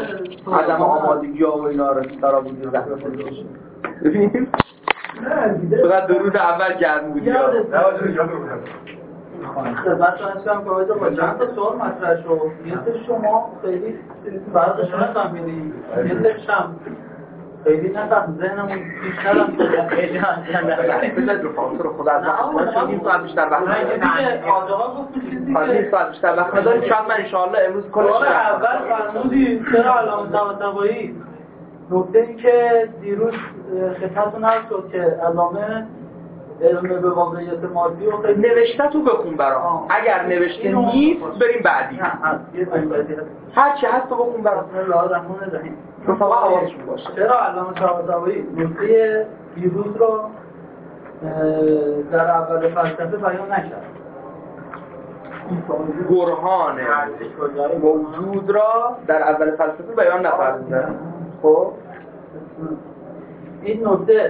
عدم آمادگی ها و اینا رو ترابودی رو ببینیم فقط درود اول گرم بودی خدمت شما که با چند تا سوال مطرح شد. یه سری شما خیلی فرقش نفهمیدید، یه سریش هم خیلی نفهم ذهنمون پیش ندارم خیلی بذارید رو فاصله رو خود از وقت نیم ساعت بیشتر وقت نیم ساعت بیشتر وقت نداریم. شاید من انشاءالله امروز کلش اول فرمودی چرا علامه طباطبایی نکته‌ای که دیروز خدمتتون عرض شد که علامه علم به واقعیت مادی و خیلی نوشته تو بخون برام. اگر نوشته نیست بریم بعدی. هر چی هست تو بخون برام. بسم الله الرحمن الرحیم. تو فقط حواسشون باشه. چرا علامه طباطبایی نکته دیروز رو در اول فلسفه بیان نکرد؟ برهان موجود را در اول فلسفه بیان نفرموده. خب این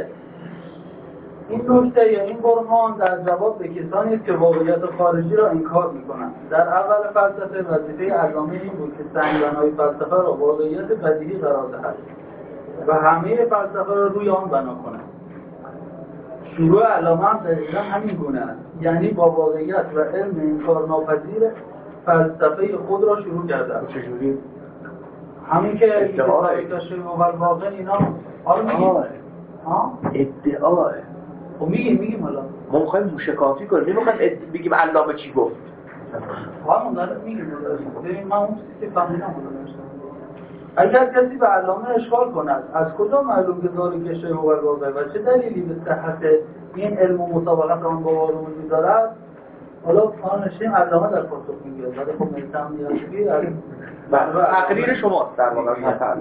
نکته یا این برهان در جواب به کسانی است که واقعیت خارجی را انکار می‌کنند. در اول فلسفه وظیفه علامه این بود که سنگبنای فلسفه را واقعیت بدیهی قرار دهد و همه فلسفه را روی آن بنا کند. شروع علامه هم دقیقاً همین گونه است، یعنی با واقعیت و علم انکار ناپذیر فلسفه خود را شروع کرده است. چجوری؟ همین که ادعای و واقع اینا حالا میگیم ادعای خب میگیم حالا ما میخوایم موشکافی کنیم، نمیخوایم بگیم علامه چی گفت. همون داره میگیم ببین من اون چیزی که فهمیدم اگر کسی به علامه اشکال کند از کجا معلوم که ذالک شیء هو الواقع و چه دلیلی به صحت این علم و مطابقت آن با واقع وجود دارد، حالا خانشین علامه در پاسخ میگه ولی خب میتونم میاد تقریر شماست در واقع.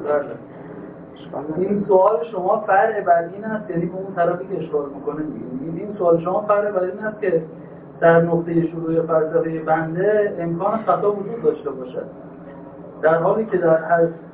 این سوال شما فرع بر این است، یعنی به اون طرفی که اشکال میکنه میگیم این سوال شما فرع بر این است که در نقطه شروع فلسفه بنده امکان خطا وجود داشته باشد، در حالی که در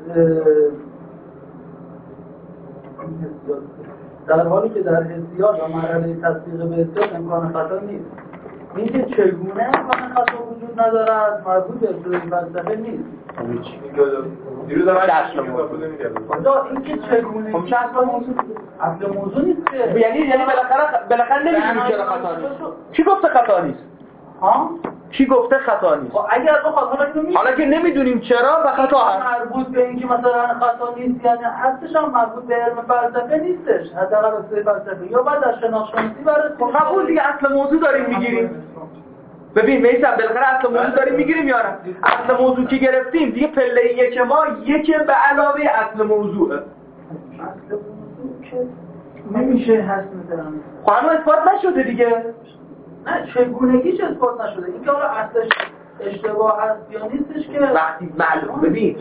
حسیات و مرحله تطبیق به حسیات امکان خطا نیست. اینکه چگونه امکان خطا وجود ندارد مربوط به ابتدای فلسفه نیست. دیروز هم اصل موضوع اینکه چگونه خب چه اصل موضوع نیست که یعنی بالاخره نمیدونیم چرا خطا نیست. کی گفته خطا نیست؟ کی گفته خطا نیست؟ اگر تو خطا نمیدونی حالا که نمیدونیم چرا و خطا هست مربوط به اینکه مثلا خطا نیست، یعنی اصلش هم مربوط به علم فلسفه نیستش، حداقل اصل فلسفه یا بعد در شناخت-شناسی برای قبول دیگه اصل موضوع داریم میگیریم. ببین میثم بالاخره اصل موضوع داریم میگیریم یا نه؟ اصل موضوع که گرفتیم دیگه پله یک ما یک به علاوه اصل موضوعه. اصل موضوع که نمیشه هست مثلا هنوز اثبات نشده دیگه. نه چگونگیش اثبات نشده. اینکه حالا اصلش اشتباه هست یا نیستش که وقتی معلوم ببین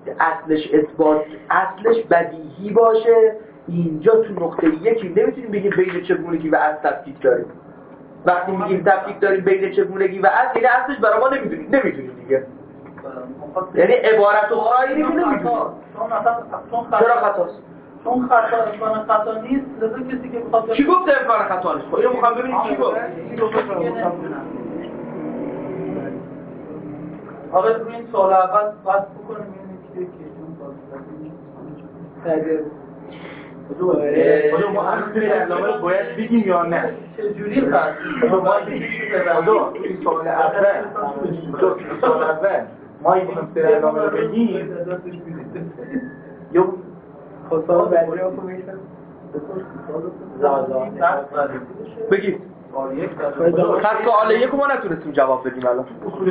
اصلش بدیهی باشه اینجا تو نقطه یکی نمیتونیم بگیم بین چگونگی و اصل تفکیک داریم. وقتی میگیم تفکیک داریم بین چگونگی و اصل یعنی اصلش برای ما نمیدونیم دیگه. یعنی عبارت و خواهی نمیدونیم. چرا خطاست؟ چون امکان خطا نیست، لذا کسی که میخواد کی گفت امکان خطا نیست؟ خب اینو میخوام ببینیم کی گفت. حالا روی این سوال اول بحث بکنیم ببینیم که ما هنوز علامه رو باید بگیم یا نه؟ چجوری فرض؟ این سوال اول ما این علامه رو بگیم یا خواستان بعدی رو میشن بگید خط سوال یک ما نتونستیم جواب بدیم الان.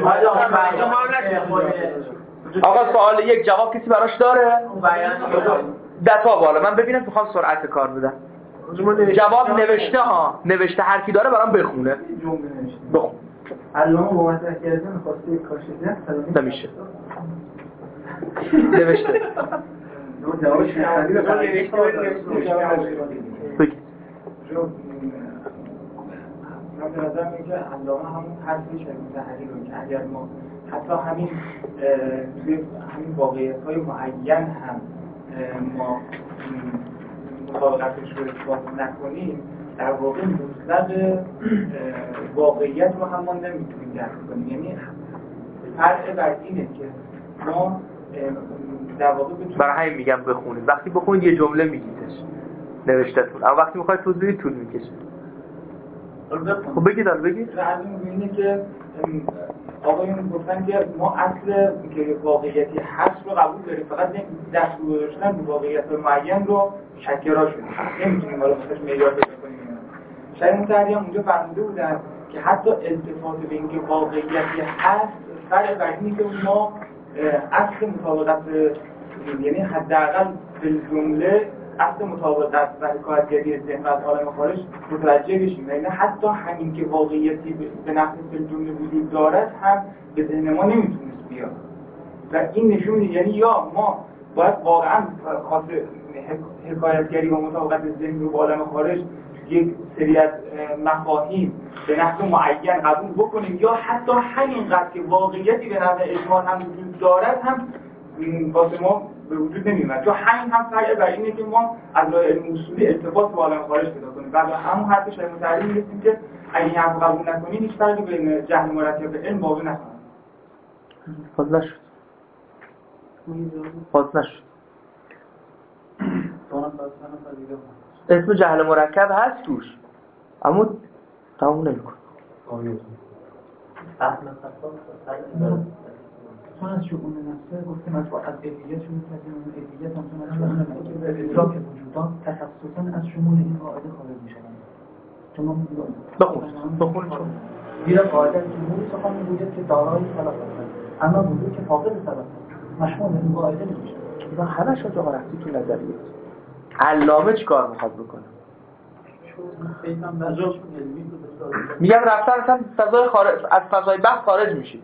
آقا سوال یک جواب کسی براش داره؟ دتا بالا من ببینم میخوام سرعت کار بدم. جواب نوشته هر کی داره برام بخونه. بخون. علامه با مطرح کردن خواسته کاشیدن نمیشه. نوشته. بگید. من به نظر میاد که علامه همون حرفش متحری رو که اگر ما حتی همین واقعیت‌های معین هم ما مطابقتش رو اثبات نکنیم در واقع مطلق واقعیت رو هم ما نمیتونیم درک کنیم. یعنی فرق بر اینه که ما در واقع بتونید برای همین میگم بخونید. وقتی بخونید یه جمله میگیدش نوشته‌تون، اما وقتی میخواید توضیح بدید طول میکشه. خب بگید بگید. از این می‌بینید که آقایون گفتن که ما اصل که واقعیتی هست رو قبول داریم، فقط دست رو گذاشتن به واقعیت معین رو شکرا شدیم، نمیتونیم حالا مثلا معیار پیدا کنیم. شاید متحری هم اونجا فرموده بودن که حتی التفات به اینکه واقعیتی هست فرق بر اینه که ما اصل مطابقت، یعنی حداقل به جمله اصل مطابقت و حکایتگری ذهن و از عالم خارج متوجه بشیم. یعنی حتی همین که واقعیتی به نفس جمله وجود دارد هم به ذهن ما نمیتونست بیاد و این نشون میده یعنی یا ما باید واقعا خاص حکایتگری و مطابقت ذهن رو با عالم خارج یک سری از مفاهیم به نحو معین قبول بکنیم، یا حتی همینقدر که واقعیتی به نحو اجمال هم وجود دارد هم واسه ما به وجود نمیاد، چون همین هم فرق بر اینه که ما از راه علم اصولی ارتباط با عالم خارج پیدا کنیم. بعد همون حرف شایع متعلم می‌رسیم که اگه این حرف قبول نکنیم هیچ فرقی بین جهل مرکب و علم واقع نخواهد. باز نشد. اسم جهل مرکب هست توش، اما تموم نمی‌کنه. چون از شؤون نفسه گفتیم از علیت شروع کردیم، اون علیت هم چون از شؤون نفسه ادراک وجودات تخصصاً از شمول این قاعده خارج می‌شوند. چون ما بخون چون زیرا قاعده جمهوری سخن می‌گوید که دارای سبب است، اما وجود که فاقد سبب است مشمول این قاعده نمیشه. اینا همه شو جا رفتی تو نظریه. علامه چیکار می‌خواد بکنه؟ میگم رفتن اصلا فضای خارج، از فضای بحث خارج میشی.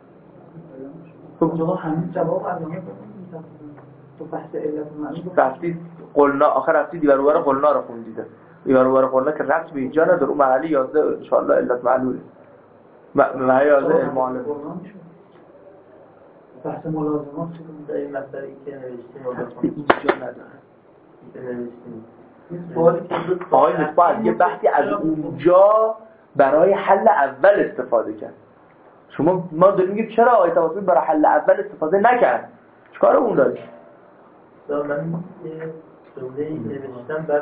خب همین جواب علامه تو بحث علت معنی رفتی قلنا، آخر رفتی دیوار ور قلنا رو خوندیده. دیوار ور قلنا که رفت به اینجا نداره، اون محلی 11 ان شاء الله علت معلوله. محلی 11 علم عالم. بحث ملازمات در این مسئله که نوشتیم و رفتی اینجا نداره. نوشتیم سوالی که آقای مصباح یه بحثی از اونجا برای حل اول استفاده کرد. ما داریم میگیم چرا آیه توسل برای حل اول استفاده نکرد؟ چیکار اون داره؟ من یه جمله‌ای نوشتم بعد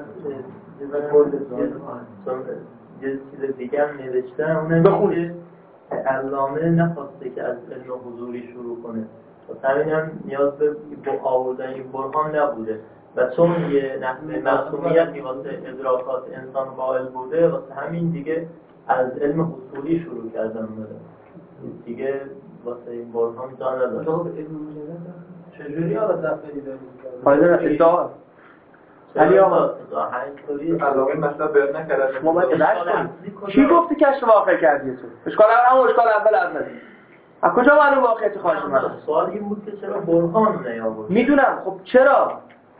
یه چیز دیگه هم نوشتم، اونم که علامه نخواسته که از علم حضوری شروع کنه، واسه همین هم نیاز به آوردن این برهان نبوده و چون یه نحوه معصومیتی واسه ادراکات انسان قائل بوده، واسه همین دیگه از علم اصولی شروع کردن دیگه واسه این برهان جا نداره. چجوری حالا دفعی دارید؟ فایده ادعا علی آقا علاوه مثلا بیان نکرد شما باید رد کنید. کی گفتی کشف واقع کردی تو؟ اشکال اول از کجا معلوم واقعیت خارج اومده؟ سوال این بود که چرا برهان نیاورد؟ میدونم. خب چرا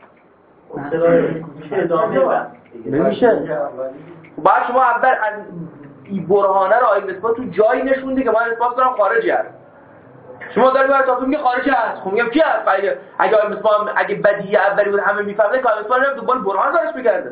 ادامه بحث نمیشه؟ بعد شما اول از این برهانه رو آیه اثبات تو جایی نشوندی که من اثبات کنم خارجی هست. شما دارید برای تاسو میگه خارجی هست. خب میگم کی هست؟ اگه آیه اثبات اگه بدیهی اولی بود همه میفهمن که آیه اثبات رو دنبال برهان دارش میگرده.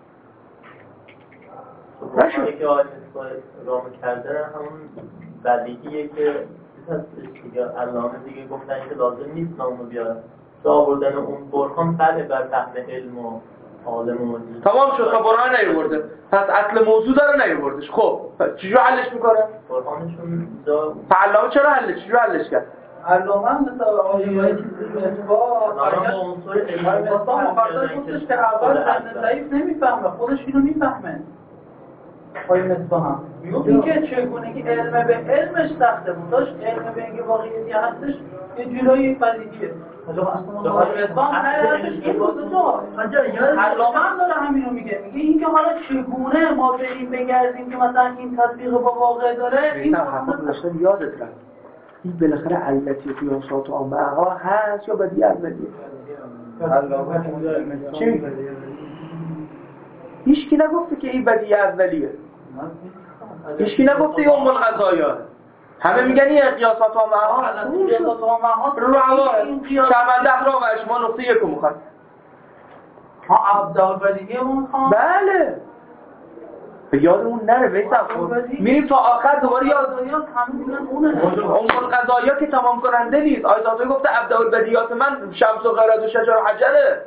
برهانی که آیه اثبات راه کردن همون بدیهیه که دیگه علامه دیگه گفتن که لازم نیست نامو بیارن. آوردن اون برهان فرق بر فهم علم و عالم و تمام شد. تا برهان نیورده، پس اصل موضوع داره نیوردش. خب چجوری حلش میکنه؟ برهانشون علامه چرا حلش کرد؟ علامه هم مثل آیه چیزی اثبات با عنصر علمی گفتش که اول ذهن ضعیف نمیفهمه، خودش اینو میفهمه. آیه مصباح هم این که چگونگی علم به علمش سخته بود، داشت علم به اینکه واقعیتی هستش یه جورایی بدیهیه. آیه مصباح هم هرچش این بود علامه هم داره همینو میگه این که حالا چگونه ما بریم بگردیم که مثلا این تطبیق با واقع داره این حرفا یادت رفت. این بالاخره علتی قیاسات و عامه‌ها هست یا بدیهی اولیه؟ چی؟ هیچکی نگفته که این بدیهی اولیه. هیچکی نگفته این ام القضایا. همه میگن این قیاسات و عامه‌ها هست. قیاسات و عامه‌ها شرمنده اخلاق و اشما نقطه یک رو میخواد. ها ابدال بدیهی رو میخوام؟ بله. به یادمون نره میسم میریم تا آخر دوباره یاد عنوان قضایا که تمام کننده نیست. آیت الله گفته ابداء البدیات من شمس و قرد و شجر و حجره.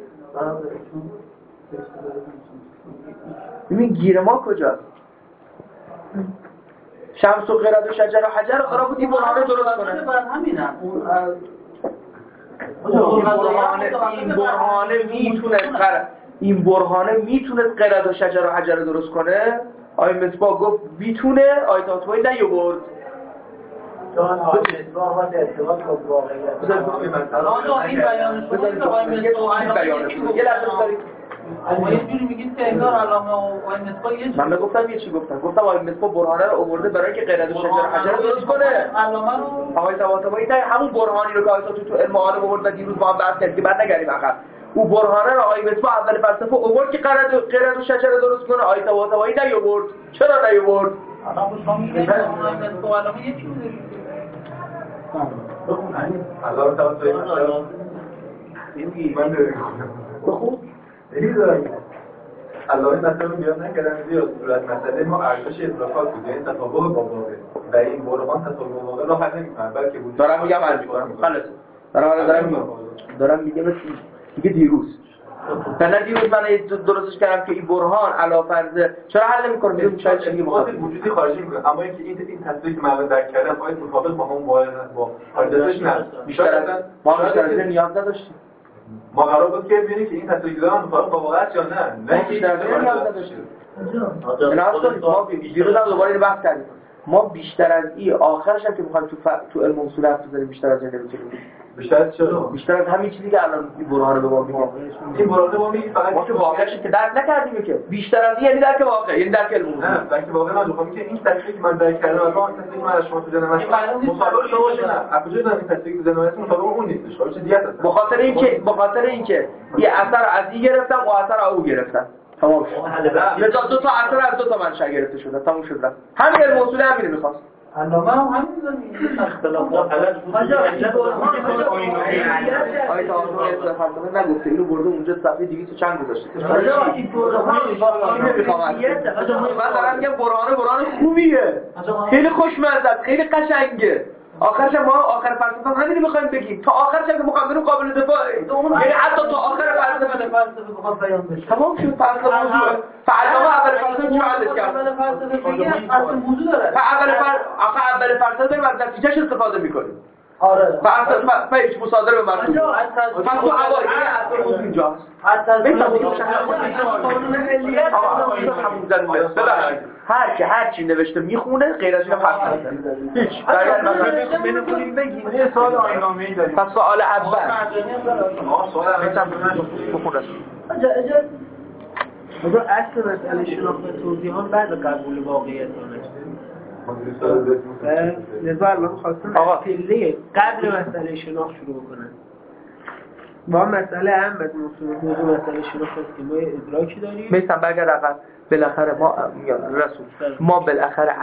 ببین گیر ما کجاست؟ شمس و قرد و شجر و حجر قرار بود این برهانه درست کنه. این برهانه میتونه قرد و شجر و حجر درست کنه. آیه مصباح گفت میتونه، آیه تاطمه‌ای نیاورد. چون آیه مصباح واسه ارتباط با واقعیت این بیان شده که آیه مصباح یه لحظه بذارید اما یه جوری میگید که انگار علامه و آیه مصباح یه من گفتم یه چی گفتم آیه مصباح برهانه رو آورده برای که قرد و شجر و حجر درست کنه. علامه رو آقای طباطبایی همون برهانی رو که آیه تو علم عالم آورد و دیروز با هم بحث کردیم که بعد نگریم عقب. او برهانه رو آیه مصباح اول فلسفه آورد که قرد و شجر درست کنه. آیه طباطبایی نیاورد. چرا نیاورد؟ علامه شما میگید آیه مصباح علامه یکی بوده. الله تعالی من بخون علامه مثلا بیان نکردن زیرا صورت مسئله ما ارزش اضافات بود، یعنی تطابق با واقع و این برهان تطابق با واقع را حل نمی‌کنه بلکه وجود دارم میگم حل می‌کنم. خلاص دارم میگم دیگه دیروز نه دیروز من درستش کردم که این برهان علاوه فرض چرا حل نمی‌کنه؟ میگم شاید چیزی مخاطب وجودی خارجی می‌کنه، اما اینکه این تصویری که من درک کردم باید مطابق با هم با حادثش نه بیشتر از نیاز نداشتیم. ما قرار بود که ببینیم که این تصویری دارن مطابق با واقعیت یا نه بیشتر از نیاز نداشتیم. ما دیروز هم دوباره بحث کردیم. ما بیشتر از این آخرش هم که می‌خوایم تو علم اصول حرف بزنیم بیشتر از این نمی‌تونیم. بیشتر از چرا؟ بیشتر از همین چیزی که الان این برهانه به ما میگه. این برهانه ما میگه فقط ما که واقعش که درک نکردیم که بیشتر از این یعنی درک واقع، یعنی درک علم اصول. نه بلکه واقعا من میگم که این تصویری که من درک کردم الان تصویری که من از شما تو ذهنم هست مطابق شما باشه نه اپوزیت این تصویری که ذهنم هست مطابق اون نیستش. خب چه دیگه هست. بخاطر اینکه یه اثر از این گرفتم و اثر از او گرفتم. تمام شد. لذا دو تا اثر از دو تا منشأ گرفته شده. تموم شد رفت. همین علم اصول همین می‌خواست. علامه هم همین زمین اختلافات آیه تعالی فلسفه نگفته اینو برده اونجا صفحه 200 چند گذاشته. من دارم میگم برهان خوبیه. خیلی خوشمزه، خیلی قشنگه. آخرش ما آخر فلسفه همین می‌خوایم بگیم. تا آخرش هم که مقابل قابل دفاع یعنی حتی تا آخر فلسفه بخواد بیان بشه. تمام شد فلسفه موضوع. فعلا اول فلسفه چی حلش کرد؟ اول فلسفه میگه اصل موضوع داره. اول فلسفه داریم از نتیجهش استفاده می‌کنیم. آره. فلسفه هیچ مصادره به مطلوب. پس تو اول اصل موضوع اینجاست. هر چی نوشته میخونه غیر از این حرف نزنه. هیچ. بنویسید بگید. یه سوال آینامه‌ای داریم. پس سوال اول. اجازه اصل مسئله شناخت توضیحات بعد قبول واقعیت لذا الان خواستم پله قبل مسئله شناخت شروع بکنن. با مسئله هم از موضوع مسئله شناخت است که ما ادراکی داریم. مثلا بگرد عقب بالاخره ما بالاخره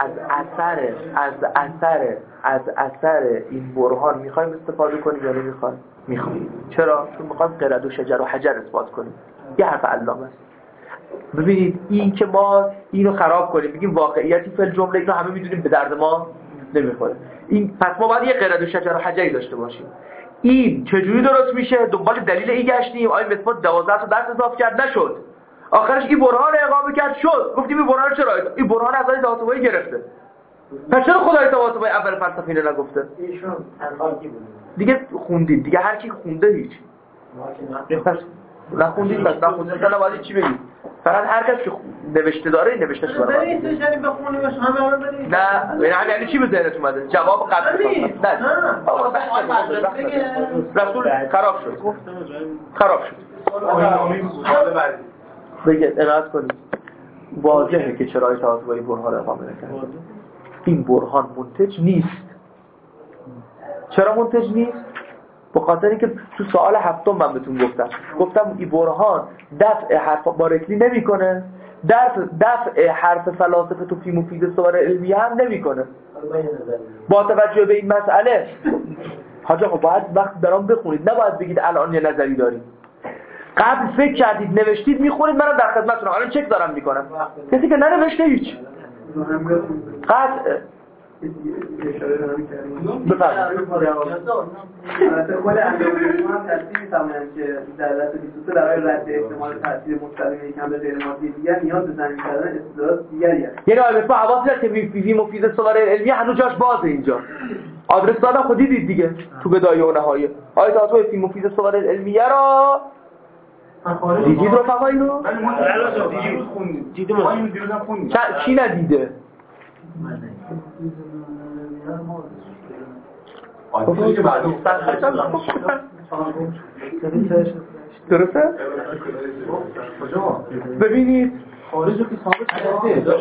از اثر این برهان میخوایم استفاده کنیم یا نمیخوایم؟ میخوایم. چرا؟ چون میخوایم قرد و شجر و حجر اثبات کنیم. یه حرف علامه است. ببینید این که ما اینو خراب کنیم بگیم واقعیتی فل جمله اینو همه میدونیم به درد ما نمیخوره. این پس ما باید یه قرد و شجر و حجری داشته باشیم. این چجوری درست میشه؟ دنبال دلیل این گشتیم. آیه مصباح 12 تا درس اضافه کرد نشد. آخرش این برهان اقامه کرد شد. گفتیم این برهان چرا؟ این برهان از آیه طباطبایی گرفته. پس چرا خدای طباطبایی اول فلسفه اینو نگفته؟ ایشون تنهایی بود. دیگه خوندید. دیگه هر کی خونده هیچ. پس نخوندید پس نخوندید نه باید چی بگید؟ فقط هر کس که نوشته داره نوشتهش برای برید سشری بخونیمش همه الان برید. نه یعنی چی به ذهنت اومده؟ جواب قبل رسول خراب شد. بگید عنایت کنید. واضحه که چرا طباطبایی برهان اقامه نکرد. این برهان منتج نیست. چرا منتج نیست؟ به خاطر اینکه تو سوال هفتم من بهتون گفتم این برهان دفع حرف بارکلی نمیکنه، دفع حرف فلاسفه تو فی مفید صور علمیه هم نمیکنه. با توجه به این مسئله حاج آقا باید وقت برام بخونید، نباید بگید الان یه نظری داریم. قبل فکر کردید نوشتید میخونید، منم در خدمتتونم الان چک دارم میکنم. کسی که ننوشته هیچ قطع اشاره دارم کردیم. بفرمایید. خود اندازه‌گیری هم تصدیق می‌فرمایند که در دست 23 برای رد احتمال تاثیر مستقیم یکم به غیر مادی دیگر نیاز به زمین کردن استعداد دیگری است. یعنی آلفا حواس داشت که وی مفید سولار علمی هنوز جاش بازه اینجا. آدرس دادم خود دیدید دیگه تو بدایه و نهایه. آیه تا تو فی مفید سولار علمیه را دیدید رفقا اینو؟ دیروز خوندیم. دیروز هم خوندیم. کی ندیده؟ درسته؟ ببینید خارج رو که ثابت کرده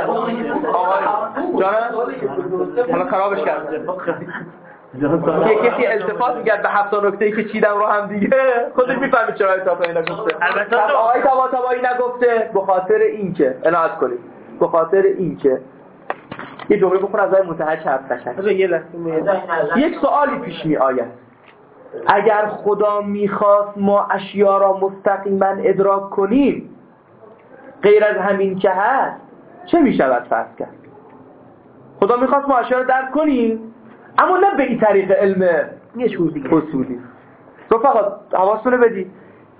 حالا خرابش کرده که کسی التفات میگرد به 7 نکته‌ای که چیدم رو هم دیگه خودش میفهمه چرا طباطبایی نگفته. البته آقای طباطبایی نگفته به خاطر اینکه عنایت کنید، به خاطر اینکه یه جمله بخون از آقای متحج حرف قشنگ. یک سوالی پیش می آید، اگر خدا میخواست ما اشیا را مستقیما ادراک کنیم غیر از همین که هست چه میشود فرض کرد؟ خدا میخواست ما اشیا را درک کنیم اما نه به این طریق علم اصولی. رفقا حواستون رو بدید،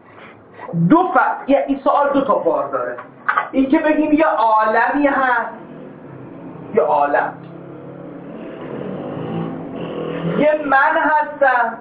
این سوال دو تا بار داره. این که بگیم یه عالمی هست، یه عالم، یه من هستم،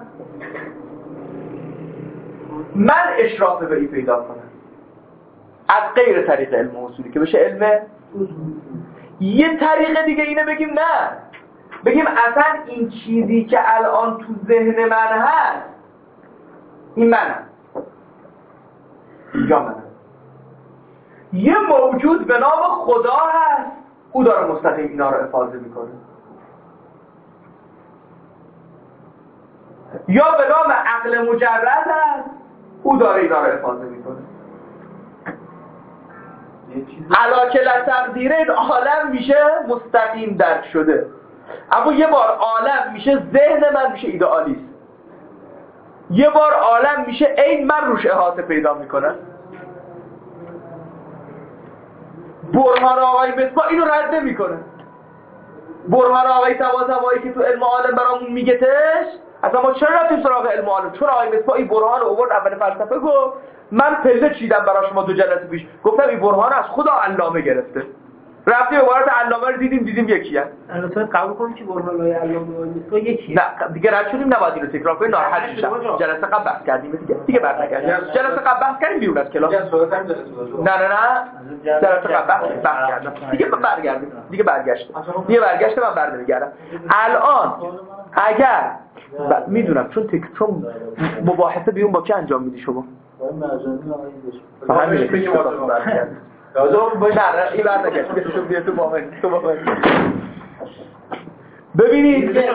من اشراف به این پیدا کنم از غیر طریق علم اصولی که بشه علم. یه طریق دیگه اینه بگیم نه، بگیم اصلا این چیزی که الان تو ذهن من هست این منم، اینجا منم، یه موجود به نام خدا هست او داره مستقیم اینا رو افاضه میکنه، یا به نام عقل مجرد هست او داره اینا رو افاضه میکنه. علاکه لتقدیره این عالم میشه مستقیم درک شده، اما یه بار عالم میشه ذهن من میشه ایدئالیست، یه بار عالم میشه عین من روش احاطه پیدا میکنه. برهان آقای مصباح اینو رد نمیکنه. برهان آقای طباطبایی که تو علم عالم برامون میگهش، اصلا ما چرا رفتیم سراغ علم عالم؟ چون آقای مصباح این برهان رو آورد اول فلسفه گفت، من پله چیدم برای شما 2 جلسه پیش، گفتم این برهان از خدا علامه گرفته، رفتیم عبارت علامه رو دیدیم یکیه. البته قبول کنیم که برهان‌های علامه و مصباح یکیه. نه دیگه رد شدیم، نباید اینو تکرار کنیم، ناراحت میشم. جلسه قبل بحث کردیم دیگه برنگردیم. جلسه قبل بحث کردیم بیرون از کلاس. نه جلسه قبل بحث کردم. دیگه برگشتم من برنمیگردم. الان اگر میدونم چون مباحثه بیرون با کی انجام میدی شما؟ همین بگیم واسه برگردیم. لازم باشه این برنگشت بیا تو با من. ببینید نه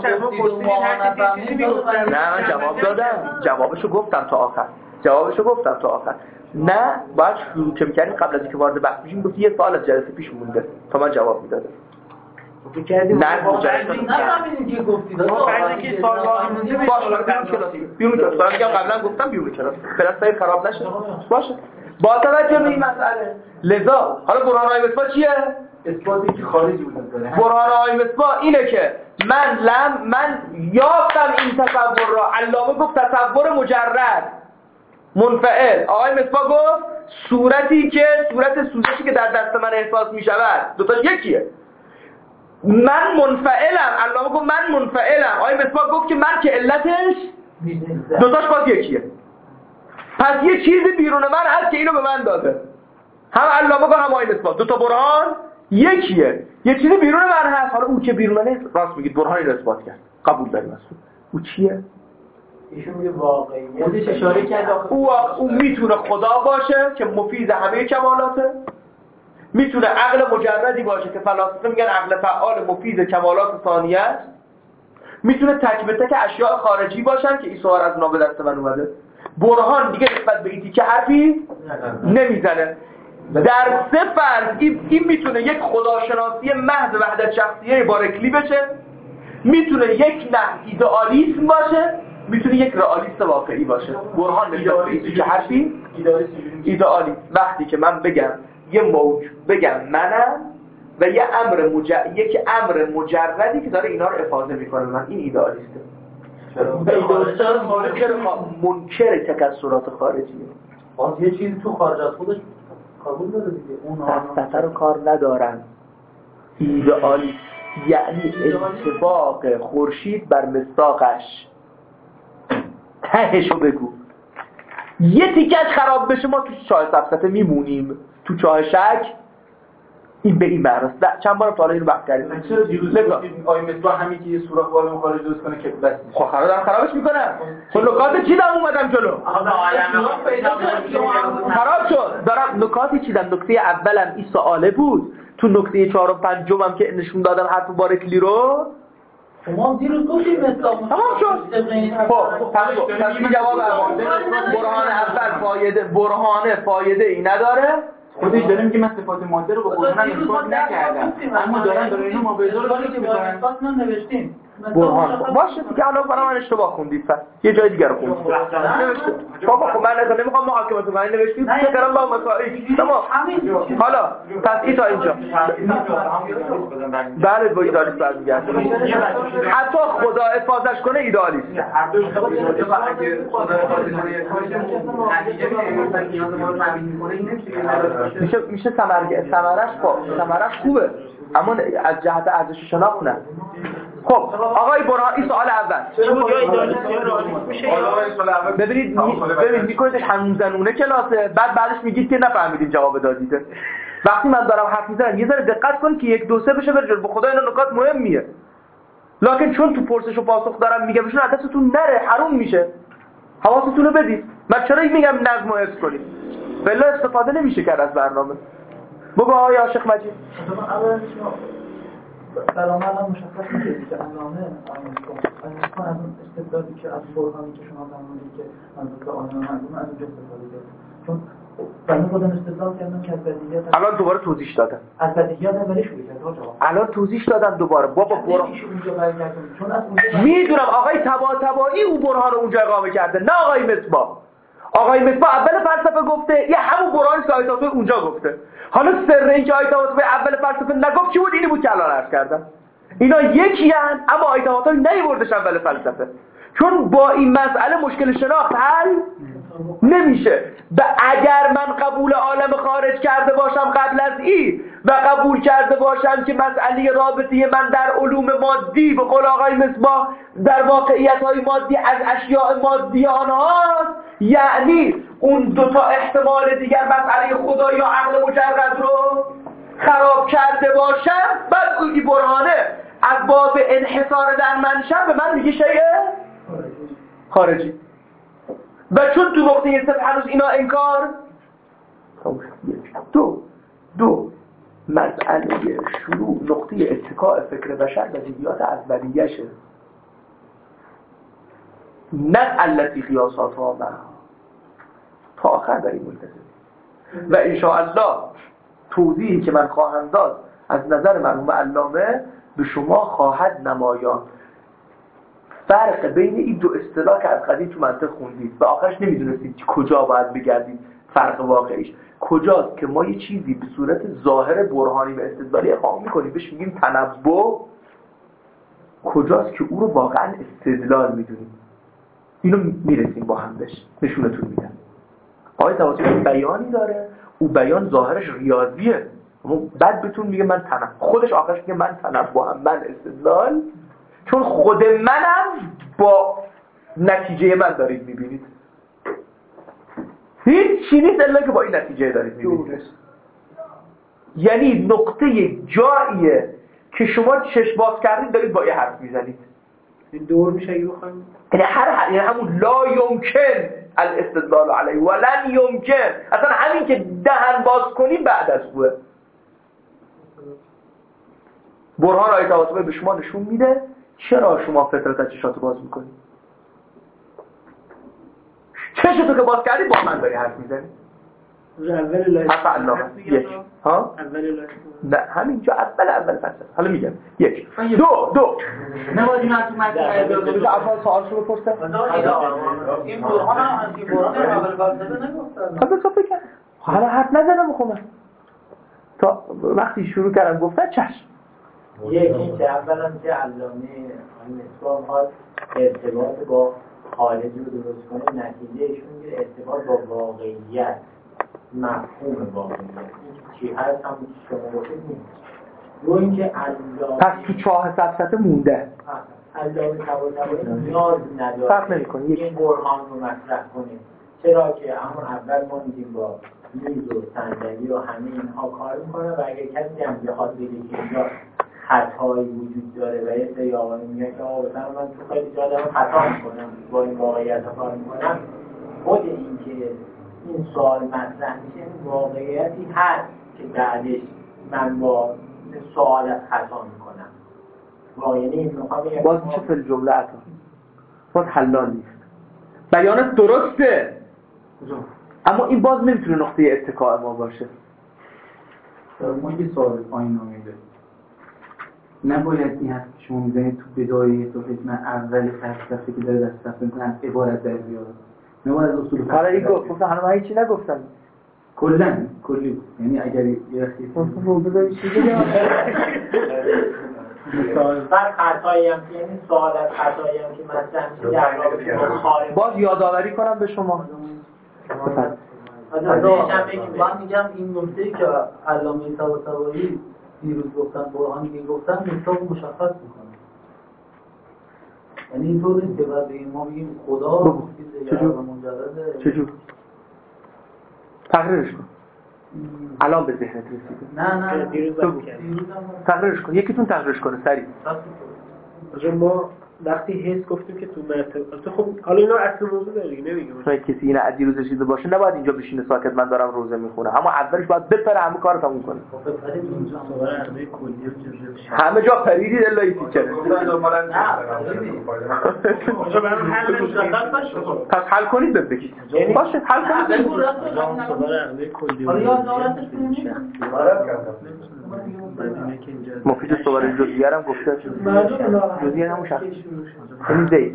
من جواب دادم، جوابشو گفتم تا آخر. نه باید شروع که می‌کردیم قبل از اینکه وارد بحث بشیم گفتی یه سوال از جلسه پیش مونده تا من جواب میدادم. نه نفهمیدیم که گفتی داد که سوال باقی مونده بیرون کلاس میگم قبلا گفتم بیرون کلاس کلاس خراب نشه باشه. با توجه به این مسئله لذا حالا برهان آقای مصباح چیه؟ اثباتی که خارجی وجود داره. برهان آقای مصباح اینه که من یافتم این تصور را. علامه گفت تصور مجرد منفعل، آقای مصباح گفت صورت سوزشی که در دست من احساس می شود دوتاش یکیه. من منفعلم، علامه گفت من منفعلم، آقای مصباح گفت که من که علتش دوتاش باز یکیه. پس یه چیزی بیرون من هست که اینو به من داده. هم علامه گفت هم آقای مصباح، دو تا برهان یکیه. یه چیزی بیرون من هست، حالا اون که بیرون منه راست میگید برهانی رو اثبات کرد، قبول داریم اصلا. او چیه؟ ایشون میگه واقعیت. خودش اشاره کرد او میتونه خدا باشه که مفید همه کمالاته، میتونه عقل مجردی باشه که فلاسفه میگن عقل فعال مفید کمالات ثانیه است، میتونه تک به تک اشیاء خارجی باشن که این سوال از اونا به دست من اومده. برهان دیگه نسبت به این که حرفی نمیزنه. در 3 فرض این میتونه یک خداشناسی محض وحدت شخصیه بارکلی بشه، میتونه یک نه ایدئالیسم باشه میتونه یک رئالیست واقعی باشه. برهان نسبت به چه حرفی؟ ایدئالیست. وقتی که من بگم یه موج بگم منم و یک امر مجردی که داره اینا رو افاضه میکنه، من این ایدئالیسته. منکر تکثرات خارجیه. باز یه چیزی تو خارج از خودش قبول داره دیگه، اون فلسفه رو کار ندارن. ایدئالیست یعنی اتفاق خورشید بر مصداقش. تهشو بگو. یه تیکش خراب بشه ما تو چاه سبسته میمونیم، تو چاه شک. این به این معناست. چند بار تا حالا اینو بحث کردیم. چرا دیروز گفتید آیه مصباح همین که یه سوراخ بالا خارج درست کنه که بس خب خرابش میکنم. خب نکات چیدم اومدم جلو. خراب شد. دارم نکاتی چیدم. نکته اولم این سواله بود. تو نکته 4 و 5 هم که نشون دادم حرف بارکلی رو. شما دیروز گفتید مثلا تمام شد. خب پس جواب برهان اول فایده ای نداره. خودش داره میگه من صفات ماده رو به قرآن اثبات نکردم، اما دارن اینو مبایزه رو درست میکنن. نوشتیم برهان باشه دیگه. الان برای من اشتباه خوندید، پس یه جای دیگه رو خوندید. نوشته بابا خب من نمیخوام محاکمه کنم، نوشتید چه کردم با مسائل. تمام. حالا پس این تا اینجا بله با ایدالیست برمیگرده. حتی خدا افاضش کنه ایدالیست. میشه ثمرش خوبه، اما از جهت ارزش شناخت نه. خب آقای برهان این سوال اول ببینید میکنیدش همزنونه کلاسه، بعدش میگید که نفهمیدین جواب دادید. وقتی من دارم حرف میزنم یه ذره دقت کن که 1 2 3 بشه بره جلو. به خدا اینا نکات مهمیه، لکن چون تو پرسش و پاسخ دارم میگم بهشون دستتون نره، حروم میشه. حواستون رو بدید. من چرا میگم نظم و حفظ کنید؟ بلا استفاده نمیشه کرد از برنامه. بگو آقای عاشق مجید. برنامه الان مشخص میشه که علامه آیین‌کن از اون استدلالی که از برهانی که شما فرمودید که منظور آیین معلومه از اونجا استفاده کرد. چون بنده خودم استدلال کردم که از بدیهیات الان دوباره توضیح دادم. از بدیهیات اولی شروع کرد آقا. الان توضیح دادم دوباره. بابا برهان اونجا برگردون چون از اونجا میدونم آقای طباطبایی او برهان اونجا اقامه کرده، نه آقای مصباح. آقای مصباح اول فلسفه گفته، یه همون برهانی که آیت‌الله اونجا گفته. حالا سر این که آیت‌الله اول فلسفه نگفت چی بود؟ اینی بود که الان عرض کردم. اینا یکیان، اما آیت‌الله نمیبردش اول فلسفه، چون با این مسئله مشکل شناخت حل نمیشه. و اگر من قبول عالم خارج کرده باشم قبل از این و قبول کرده باشم که مسئله رابطه من در علوم مادی به قول آقای مصباح در واقعیت‌های مادی از اشیاء مادی آنهاست، یعنی اون 2 تا احتمال دیگر مسئله خدا یا عقل مجرد رو خراب کرده باشم، بعد این برهانه از باب انحصار در منشأ به من میگه شیء خارجی. و چون تو نقطه 0 هنوز اینا انکار دو مسئله شروع نقطه اتکاء فکر بشر و دیدیات اولیه‌شه، نه التی قیاسات ها تا آخر در این ملتزم. و انشاءالله توضیحی که من خواهم داد از نظر مرحوم علامه به شما خواهد نمایان فرق بین این 2 اصطلاح که از قدیم تو منطق خوندید و آخرش نمیدونستید کجا باید بگردید فرق واقعیش کجاست، که ما یه چیزی به صورت ظاهر برهانی و استدلالی اقامه میکنیم بهش میگیم تنبؤ، کجاست که او رو واقعا استدلال میدونیم. اینو میرسیم با هم بهش، نشونتون میدم. آقای طباطبایی بیانی داره، او بیان ظاهرش ریاضیه، اما بعد بهتون میگه من خودش آخرش میگه من تنبؤم، من استدلال، چون خود منم با نتیجه من دارید میبینید. هیچ چی نیست الا که با این نتیجه دارید میبینید. یعنی نقطه جاییه که شما چشم باز کردید دارید با یه حرف میزنید. این دور میشه اگه بخوایم، یعنی همون لا یمکن الاستدلال علیه ولن یمکن، اصلا همین که دهن باز کنی بعد از خوبه. برهان آیه طباطبایی به شما نشون میده چرا شما فطرت چشاتو باز میکنی. چشتو که باز کردی با من داری حرف میزنی. اول حرف علامه. ها نه همینجا اول فلسفه. حالا میگم یک دو نباید من تو مکتب بذار اول سوالشو بپرسم. این برهان هم این برهان اول فلسفه نگفتن. بذار بگم حالا حرف نزدم بخونم تا وقتی شروع کردم گفتن چشم. یکی که اولا که علامه مصباح خواست ارتباط با خارجی رو درست کنه، نتیجه ایشون میگه ارتباط با واقعیت، مفهوم واقعیت چی هست هم شما گفتید نیست. رو اینکه علامه پس تو چاه سفسطه مونده، علامه طباطبایی نیاز نداره فرق نمی‌کنه این برهان رو مطرح کنه، چرا که همون اول ما میگیم با میز و صندلی و همه اینها کار میکنه و اگر کسی هم بخواد بگه که اینجا خطایی وجود داره و یه سری آقایی میگن که مثلا من تو خیلی جا دارم خطا میکنم با این واقعیت کار میکنم، خود این که این سوال مطرح میشه این واقعیتی هست که بعدش من با سوال خطا میکنم. یعنی این میخوام بگم باز میشه فل جمله عطا، باز حلال نیست، بیانت درسته اما این باز نمیتونه نقطه اتکا ما باشه. ما یه سوال پایین نمیده نباید این هست که شما میزنید تو بدایه تو حکم اول فلسفه که داره دست رفت میکنن عبارت در بیاره، نباید از اصول حالا این گفتم هنوز من هیچی نگفتم کلی یعنی اگر یه اختی رو بذاری چی بگم بر خطایی هم که یعنی سوال از خطایی هم که مطرح میشه در رابطه با خارج باز یادآوری کنم به شما. من میگم این نکته‌ای که علامه طباطبایی دیروز گفتن برهانی که گفتن نکته مشخص میکنه، یعنی اینطور نیست که بعد بگیم ما میگیم خدا چجور تقریرش کن الان به ذهنت رسیده. نه دیروز تقریرش کن، یکیتون تقریرش کنه سریع. ما وقتی حس گفتیم که تو مرتبه خب حالا اینا اصل موضوع داره دیگه نمیگم مثلا کسی این عدی روز رسیده باشه نباید اینجا بشینه ساکت من دارم روزه میخونم، اما اولش باید بپره همه کارو تموم کنه. همه جا پریدید الا این تیکره. پس حل کنید بگید باشه حل کنید. مفید صور جزئیه هم گفته جزئیه همون شخص یعنی زید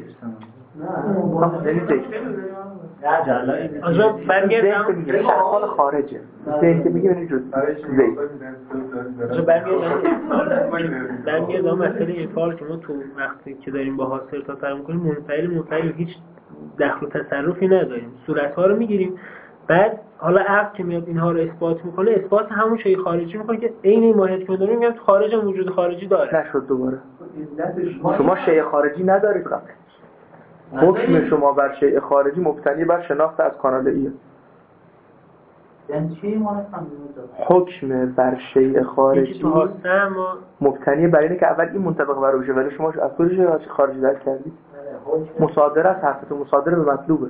آنجا برگردم شخصان خارجه زید که میگه یعنی زید برگردم مسئله افعال که ما تو وقتی که داریم با حاصل تا سر میکنیم منفعل هیچ دخل و تصرفی نداریم، صورتها رو میگیریم، بعد حالا عقل که میاد اینها رو اثبات میکنه اثبات همون شی خارجی میکنه که عین این ماهیت که داریم میگم تو خارج هم وجود خارجی داره. نشد دوباره شما شی خارجی ندارید قبل حکم شما بر شیء خارجی مبتنی بر شناخت از کانال ایه. یعنی چی ما حکم بر شیء خارجی مبتنی بر اینه که اول این منطبق بر روشه، ولی شما از کجا شیء خارجی درک کردید؟ مصادره است، حرفتون مصادره به مطلوبه.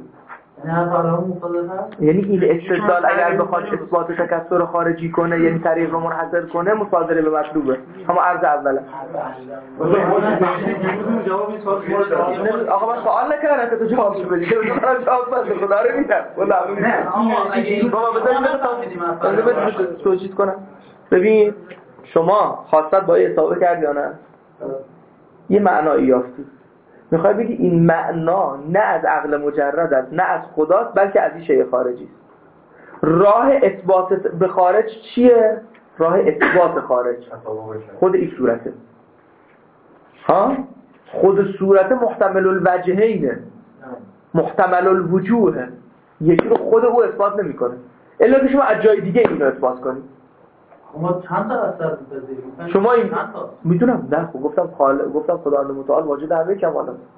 یعنی این استدلال اگر بخواد اثبات تکثر خارجی کنه یعنی طریق رو منحصر کنه مصادره به مطلوبه، اما عرض اوله. آقا من سوال نکردم که تو جوابشو بدی، من جواب بده خدا رو میدم. بابا بذار توجیه کنم. ببین شما خواستت با حساب کردی یا نه؟ یه معنایی یافتی. میخوای بگی این معنا نه از عقل مجرد است نه از خداست بلکه از این شیء خارجی است. راه اثبات به خارج چیه؟ راه اثبات خارج خود این صورته. ها؟ خود صورت محتمل الوجهینه، محتمل الوجوه، یکی رو خود او اثبات نمیکنه الا که شما از جای دیگه اینو اثبات کنید. ما چند تا اثر بپذیریم؟ شما این میدونم نه خب گفتم خداوند متعال واجد همه کمال است.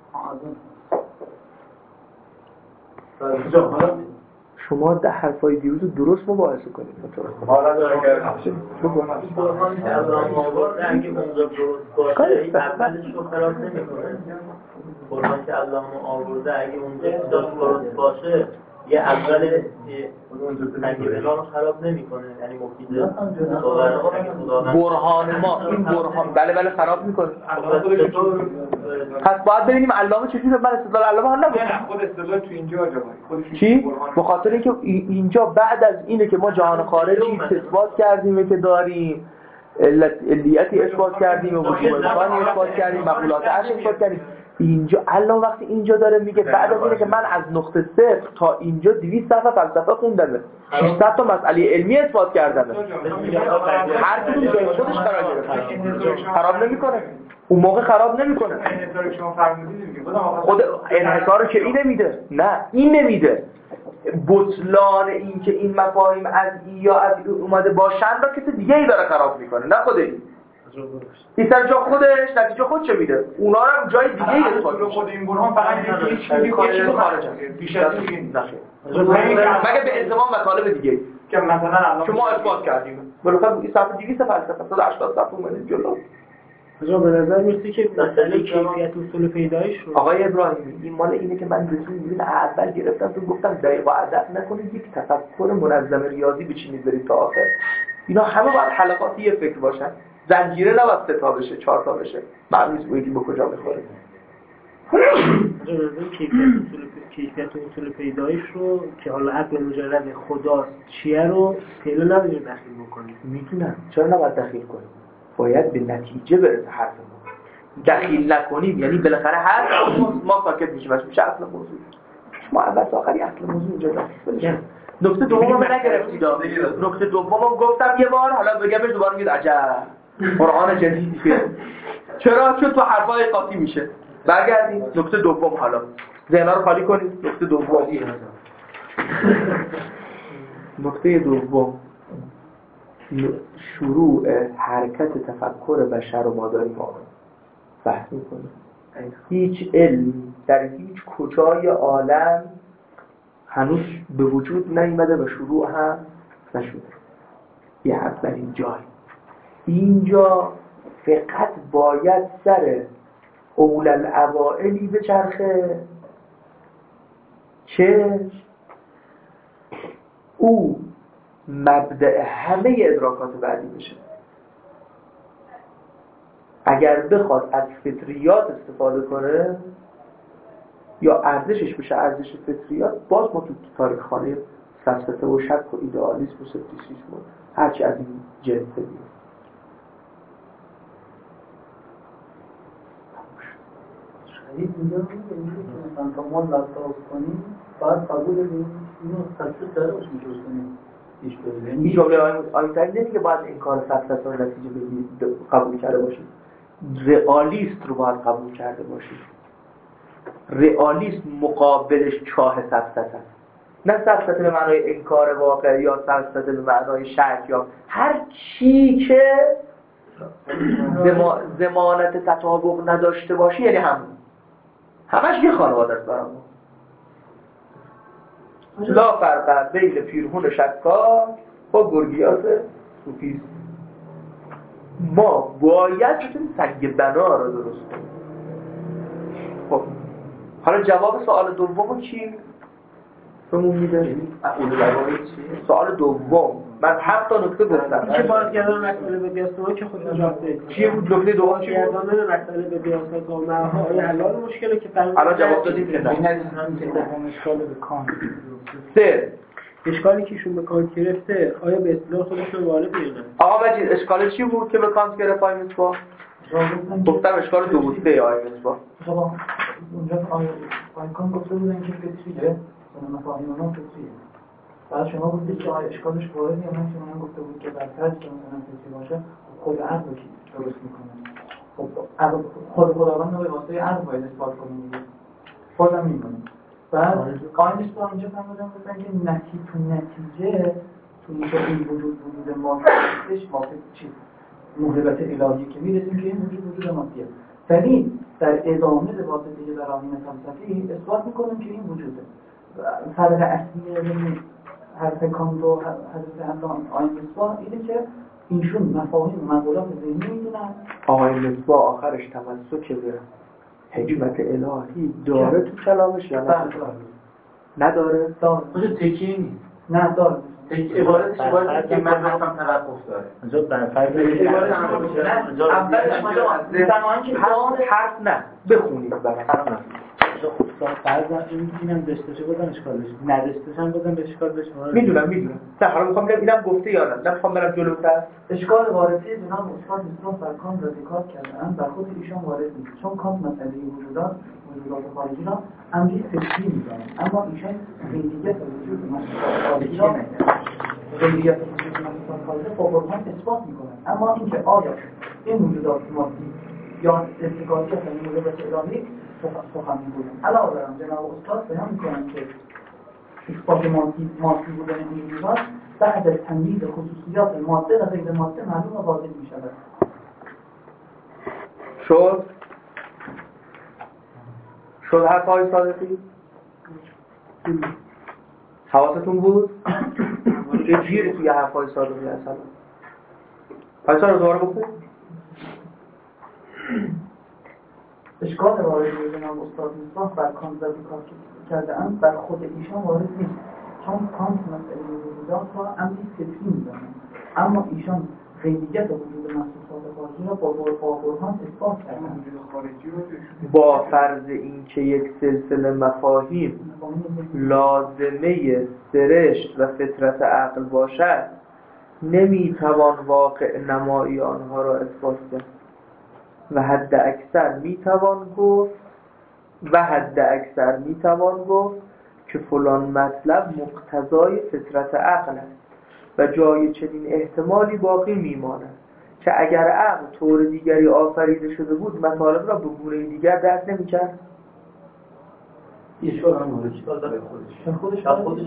شما ده حرفای دیروز درست مباحثه کنید. حالا داره که اگه اونجا درست باشه اولش رو خراب نمی‌کنه. قرآن که علامه آورده اگه اونجا درست باشه یه اول سنگ بلان رو خراب نمیکنه، یعنی مفیده. برهان ما این برهان بله خراب میکنه. پس باید ببینیم علامه چجوری من استدلال علامه حالا خود استدلال تو اینجا جوابی چی؟ به خاطر اینکه اینجا بعد از اینه که ما جهان خارجی اثبات کردیم که داریم، علیتی اثبات کردیم و وجود امکانی اثبات کردیم، مقولات عرش اثبات کردیم. اینجا الله وقتی اینجا داره میگه بعد از اینه که من از نقطه صفر تا اینجا 200 صفحه فلسفه خوندم، 600 تا مسئله علمی اثبات کردم، هر کدوم جای خودش قرار گرفته، خراب نمیکنه. اون موقع خراب نمیکنه. انحصار شما فرمودید خود انحصار که این نمیده، نه این نمیده. بطلان این که این مفاهیم از ای یا از ای اومده باشن را کسی دیگه ای داره خراب میکنه، نه خود این سر جا خودش نتیجه خودش میده. اونا رو جای دیگه ای اثبات خود این برهان فقط یکی خارج است. بیشتر از این مگه به ازدمان مطالب دیگه که مثلا که ما اثبات کردیم. بالاخره این صفحه 200 فلسفه 180 صفحه اومده جلو. به نظر میاد که مسئله کیفیت اصول پیدایش رو آقای ابراهیمی این مال اینه که من بهتون اول گرفتم تو گفتم دقیق و عدد نکنید، یک تفکر منظم ریاضی بچینید برید تا آخر. اینا همه باید حلقات یه فکر باشن، زنجیره نباید 3 تا بشه 4 تا بشه، معلوم نیست یکی به کجا میخوره. کیفیت اصول پیدایش رو که حالا عقل مجرد خداست چیه رو خیلی نمیشه دخیل بکنید. میدونم چرا نباید دخیل کنیم، باید به نتیجه برسه حرف ما. دخیل نکنیم یعنی بالاخره حرف ما ساکت میشیم، میشه اصل موضوع. ما اول تا آخری اصل موضوع اینجا داریم. نکته دومم نگرفتید. نکته دومم گفتم یه بار، حالا بگمش دوباره میگید عجب قرآن جدیدیه. چرا؟ چون تو حرفای قاطی میشه. برگردیم نکته دوم، حالا ذهن‌ها رو خالی کنید. نکته دوم نکته دوم شروع حرکت تفکر بشر رو ما داریم بحث میکنیم. هیچ علمی در هیچ کجای عالم هنوز به وجود نیامده و شروع هم نشده. یه اولین جای اینجا فقط باید سر اولوالعوائلی بچرخه که او مبدأ همه ادراکات بعدی بشه. اگر بخواد از فطریات استفاده کنه یا ارزشش بشه ارزش فطریات، باز ما تو تاریخ خانه فلسفه و شک و ایدئالیسم و سکتیسیسم هرچی از این جنس بدیم. شاید اینجا مثلا تا ما لطاف کنیم باید قبول بدیم اینو تشخیص داره باشیم جز کنیم. این جمله آیین‌تری نمیگه باید این کار فلسفه رو نتیجه بگیرید قبول کرده باشید. رئالیست رو باید قبول کرده باشید. رئالیست مقابلش چاه فلسفه است، نه فلسفه به معنای انکار واقع یا فلسفه به معنای شک یا هر چی که ضمانت تطابق نداشته باشه، یعنی همش یه خانواده است برامون. لا فرق بین پیرهون شکار با گرگیات صوفیست. ما باید بتونیم سنگ بنا رو درست کنیم. خب حالا جواب سوال دومو کی بهمون میده؟ سوال دوم من 7 تا نکته گفتم که باز گردن مسئله به قیاس که خود جواب دادید. چی بود نکته دوم؟ چی بود؟ گردن مسئله به قیاس و نهایی حلال مشکلی که فرض الان جواب دادیم که نه. اشکال به کان 3 اشکالی که ایشون به کانت گرفته آیا به اصطلاح خودشون وارد میونه؟ آقا مجید اشکال چی بود که به کانت گرفت آقای مصباح؟ گفتم اشکال 2 بود 3 آقای مصباح. اونجا کان گفته بودن که فطریه، مفاهیم اونها فطریه. بعد شما گفتید که اشکالش واردی یا نه، شما گفته بود که برتر که مثلا فطری باشه خود عقل رو درست میکنه. خب خود خداوند رو به واسطه عقل باید اثبات کنیم دیگه. بازم میمونه. بعد قائمش با اینجا فرمودن که نتیجه تو این وجود ما هستش واقع چیز موهبت الهی که میرسیم که این وجود مادیه. ولی در ادامه به واسطه براهین فلسفی اثبات میکنیم که این وجوده. فرق اصلی حرف کانت و حضرت آقای مصباح اینه که اینشون مفاهیم و مقولات ذهنی میدونن. آقای مصباح آخرش تمسک به حکمت الهی داره تو کلامش یا نه؟ نداره؟ داره. خودش تکیه نیست. نه داره. عبارتش عبارتی که من هستم توقف داره. اونجا بر فرض عبارت حرف نه بخونید برای خب فرضاً اینم داشته بودم اشکالش نداشته هم بودم به اشکال بشه. میدونم نه حالا میخوام ببینم اینم گفته یا نه میخوام برم جلوتر. اشکال وارثی جناب استاد مصطفی بر کانت را ذکر کردن بر خود ایشان وارد نیست، چون کانت مسئله وجودات خارجی را امری فکری می‌داند، اما ایشان زندگیت وجود مسئله خارجی را زندگیت وجود مسئله خارجی با برهان اثبات می‌کنند. اما اینکه آیا این موجودات مادی یا ارتکابی هستند این موجودات الهی سخن می‌گویند. علاوه بر آن جناب استاد بیان می‌کنند که اثبات مادی بودن این موجودات بعد از تمییز خصوصیات ماده و غیر ماده معلوم و واضح می‌شود. شد حرفای صادقی؟ حواستون بود؟ چه گیری توی حرفای صادقی اصلا؟ حواستون رو دوباره بکنید؟ اشکال وارد جناب استاد مصطفی بر کانت ذکر کرده‌اند بر خود ایشان وارد نیست، چون کانت مسئله وجودات را امری فکری می‌داند، اما ایشان غیبیت وجود محسوسات خارجی را با برهان اثبات کردند. با فرض اینکه یک سلسله مفاهیم لازمه سرشت و فطرت عقل باشد نمیتوان واقع نمایی آنها را اثبات کرد و حد اکثر میتوان گفت که فلان مطلب مقتضای فطرت عقل است و جای چنین احتمالی باقی میماند که اگر عقل طور دیگری آفریده شده بود مطالب را به گونه دیگر درک نمی‌کرد. ایشون هم مورد چیکار داره خودش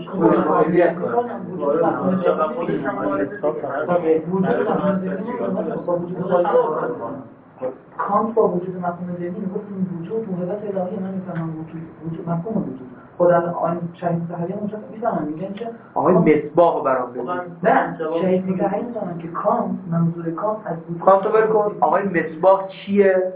کانت با وجود مفهوم ذهنی میگفت این وجود موهبت الهی، من میفهمم وجود مفهوم وجود خود الان شهید سحری اونجا میفهمن میگن که آقای مصباح برام بگید. نه شهید سحری میفهمن که کانت منظور کانت از وجود کانتو برکن. آقای مصباح چیه؟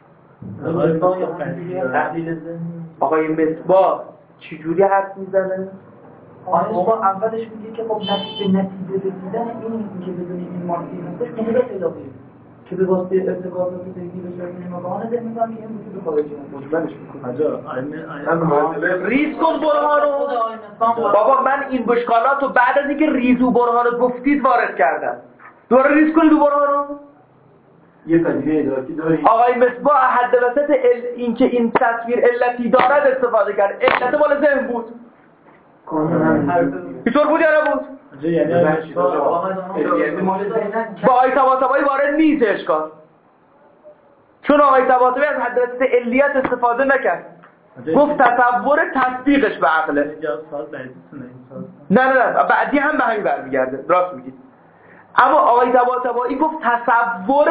آقای مصباح چجوری حرف میزنه؟ آقای مصباح اولش میگه که خب نتیجه رسیدن این که بدون این مادی هستش موهبت الهی که به واسطه ارتکابات فکری به شکل مقامه ذهن می‌کنم که این وجود خارجی است. مجملش می‌کنه. ریز کن برهانو. بابا من این بشکالاتو بعد از اینکه ریزو برهانو گفتید وارد کردم. دوباره ریز کنید برهانو. یه پدیده ادراکی داری. آقای مصباح حد وسط اینکه این تصویر علتی دارد استفاده کرد. علت مال ذهن بود. اینطور بود یا نبود؟ با آقای طباطبایی وارد نیست اشکال، چون آقای طباطبایی از حد وسط علیت استفاده نکرد، گفت تصور تصدیقش به عقله. نه بعدی هم به همین برمیگرده، راست میگید. اما آقای طباطبایی گفت تصور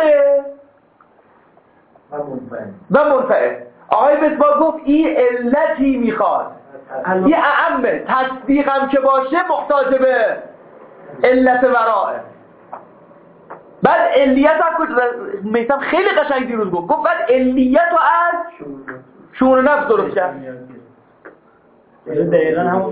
و منفعل. آقای مصباح گفت این علتی میخواد، این اعمه، تصدیقم که باشه محتاج به علت ورائه. بعد علیت هم میتم خیلی قشنگ دیروز گفت بعد علیت رو از شعور نفس درست کرد. دقیقا همون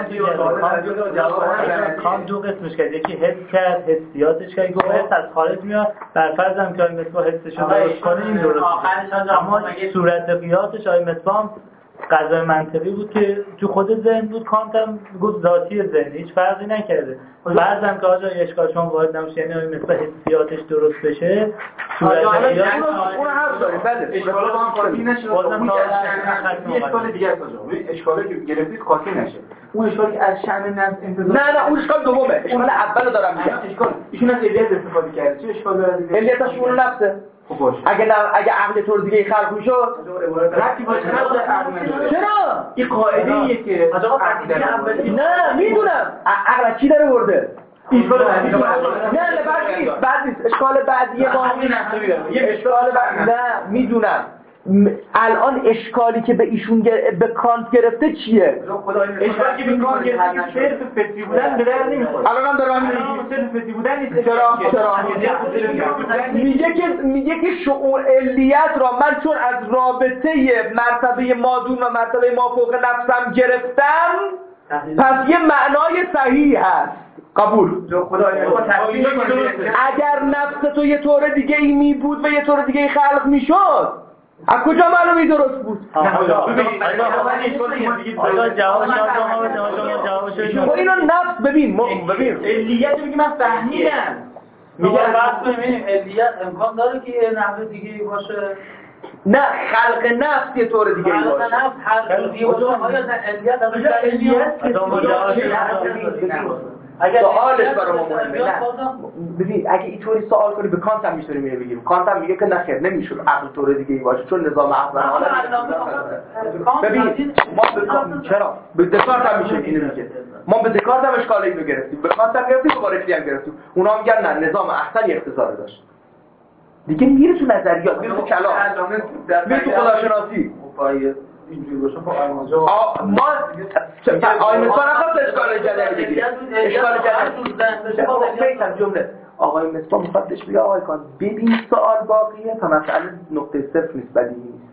کانت دو قسمش کرد، یکی حس کرد، حسیاتش کرد، گفت حس از خارج میاد، بر فرض هم که آقای مصباح حسش رو درست کنه این درست میشه. اما صورت قیاسش آقای مصباح قضای منطقی بود که تو خود ذهن بود، کانت هم گفت ذاتی ذهن، هیچ فرقی نکرده. بعضی که آجا اشکال شما وارد نمیشه، یعنی مثلا حسیاتش درست بشه صورت قیاس اون حرف داریم. بله اشکال با هم قاطی نشه، اون اشکال دیگه است. اشکالی که گرفتید قاطی نشه، اون اشکالی که از شأن نفس انتظار نه اون اشکال دومه، اشکال اولو دارم میگم. اشکال ایشون از علیت استفاده کرده، چه اشکال داره دیگه؟ علیتش شعور نفسه. خب باشه، اگه عقل طور دیگه خلق میشد ربطی باشه نداره عقل نداره. چرا؟ این قاعده ایه که نه میدونم عقل چی داره برده. اشکال بعدی نه بعد نیست اشکال بعدی ما اشکال بعدی نه میدونم الان اشکالی که به ایشون به کانت گرفته چیه؟ اشکالی که به کانت گرفته که صرف فطری بودن به در نمیخوره. الان هم دارم صرف فطری بودن نیست. چرا؟ میگه که شعور علیت را من چون از رابطه مرتبه مادون و مرتبه مافوق نفسم گرفتم پس یه معنای صحیح هست. قبول. اگر نفس تو یه طور دیگه ای می بود و یه طور دیگه ای خلق می شد از کجا معلومی درست بود؟ خب اینو نفس ببین علیت میگه من فهمیدم. میگه بحث ببینیم علیت امکان داره که یه نحوه دیگه باشه؟ نه خلق نفس یه طور دیگه ای باشه. خلق نفس هر دیگه باشه آیا علیت سوالش برای ما مهمه. نه ببین اگه اینطوری سوال کنی به کانت هم میتونیم اینو بگیم. کانت هم میگه که نخیر نمیشه عقل طور دیگه ای باشه چون نظام عقل ببین ما چرا به دکارت هم میشه اینو میگه. ما به دکارت هم اشکال اینو گرفتیم، به کانت هم گرفتیم، به بارکلی هم گرفتیم. اونا میگن نه نظام احسن اختصار داشت. دیگه میره تو نظریات، میره تو کلام، میره تو خداشناسی. اینجوری باشه خب آیمانجا ما آیمانجا نخواست اشکال جدید بگیره. اشکال جدید جمله آقای مصباح میخواد بهش بگه آقای کان ببین سوال باقیه تا مسئله نقطه صفر نیست بدیهی نیست.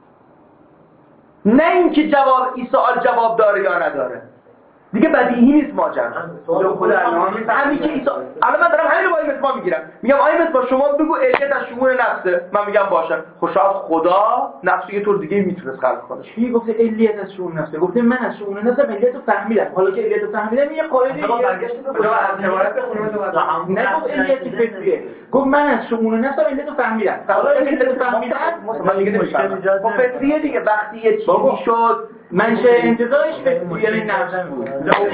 نه اینکه جواب این سوال جواب داره یا نداره دیگه بدیهی نیست ماجرا. همین که الان من دارم همین رو با این مصباح میگیرم، میگم آقای مصباح شما بگو علیت از شمول نفسه، من میگم باشه. خب شاید خدا نفس یه طور دیگه میتونه خلق کنه. چی گفته علیت از شمول نفسه؟ گفته من از شمول نفسم علیت رو فهمیدم. حالا که علیت رو فهمیدم یه قاعده ما برگشتیم به عبارت بخونیم تو نه گفت علیت فطریه، گفت من از شمول نفسم علیت رو فهمیدم. حالا علیت رو فهمیدم من دیگه نمیفهمم. خب فطریه دیگه وقتی یه چیزی شد منشه انتظارش فطریه نفس بود.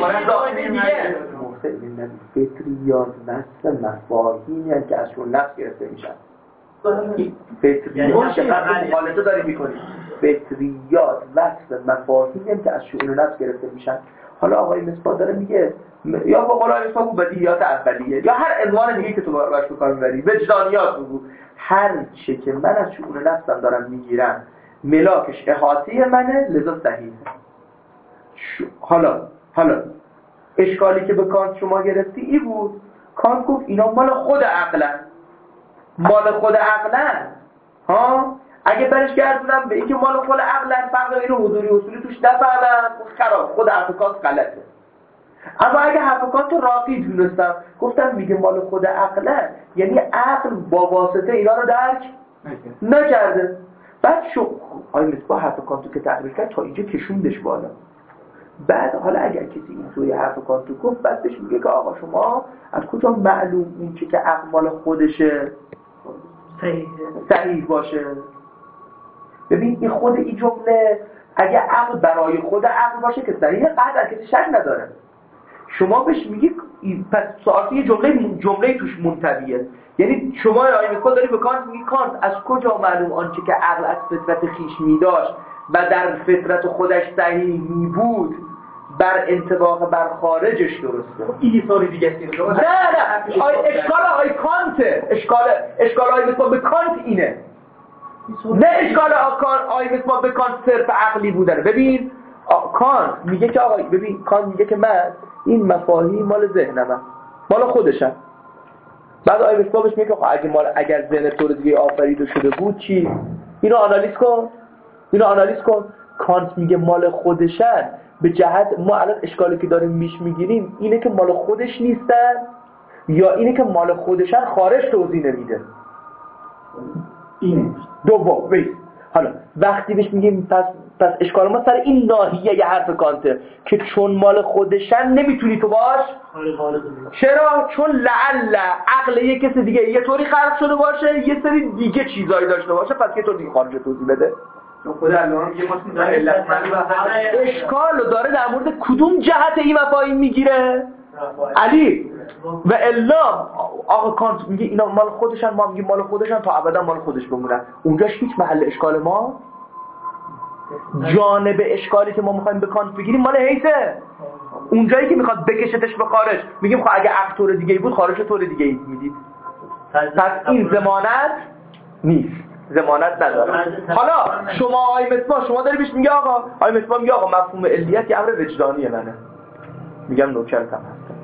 فطریات نفس مفاهیمی که ازشون نفس گرفته میشن. فطریات مقالطه داری میکنی. فطریات وصف مفاهیمی که از شؤون نفس گرفته میشن. حالا آقای مصباح داره میگه یا با قول آقای مصباح بدیهیات اولیه یا هر عنوان دیگه که تو باش به کار میبری، وجدانیات بگو، هر چه که من از شؤون نفسم دارم میگیرم ملاکش احاطه منه لذا صحیحه. حالا اشکالی که به کانت شما گرفتی ای بود، کانت گفت اینا مال خود عقلن. ها اگه برش گردونم به اینکه مال خود عقلن فرق اینو حضوری اصولی توش نفهمم خراب، خود حرف کانت غلطه. اما اگه حرف کانت راقی دونستم گفتم میگه مال خود عقلن، یعنی عقل با واسطه اینا رو درک نکرده. بعد آقای مصباح حرف کانتو که تقریر کرد تا اینجا کشوندش بالا. بعد حالا اگر کسی اینطوری حرف کانتو گفت بعد بهش میگه که آقا شما از کجا معلوم این که عقل مال خودشه صحیح باشه؟ ببین این خود این جمله اگه عقل برای خود عقل باشه که صحیحه قطعا کسی شک نداره. شما بهش میگی پس ساعتی یه جمله توش منطبیه. یعنی شما آقای مصباح داری به کانت میگی کانت از کجا معلوم آنچه که عقل از فطرت خیش میداشت و در فطرت خودش صحیح می بود بر انطباق بر خارجش درسته. این سوال دیگه است. نه اشکال آقای کانته. اشکال آقای مصباح به کانت اینه. نه اشکال آقای مصباح به کانت صرف عقلی بودنه. ببین کانت میگه که آقای ببین کانت میگه که من این مفاهیم مال ذهنمه، مال خودشم. بعد آقای مصباح بهش میگه اگر ذهن طور دیگه آفریده شده بود چی؟ اینو آنالیز کن. کانت میگه مال خودشن به جهت ما الان اشکالی که داریم میگیریم اینه که مال خودش نیستن یا اینه که مال خودشن خارج توضیح نمیده. اینه دوم حالا وقتی بهش میگیم پس اشکال ما سر این ناحیه یه حرف کانته که چون مال خودشن نمیتونی تو باش. چرا؟ چون لعل عقل یه کسی دیگه یه طوری خلق شده باشه یه سری دیگه چیزایی داشته باشه پس یه طور دیگه خارج توضیح بده. خود علامه یه ماشین داره علت اشکال رو داره در مورد کدوم جهت این مفاهیم میگیره؟ علی و الا آقا کانت میگه اینا مال خودشن، ما میگیم مال خودشن تا ابدا مال خودش بمونن. اونجاش هیچ محل اشکال ما جانب اشکالی که ما میخوایم به کانت بگیریم مال حیثه. اونجایی که میخواد بکشتش به خارج میگیم خب اگه عقل طور دیگه ای بود خارج طور دیگه ای میدید. پس این ضمانت نیست. ضمانت نداره. حالا شما آقای مصباح شما داری بهش میگه آقا، آقای مصباح میگه آقا مفهوم علیت یه امر وجدانی منه، میگم نوکرتم هستم،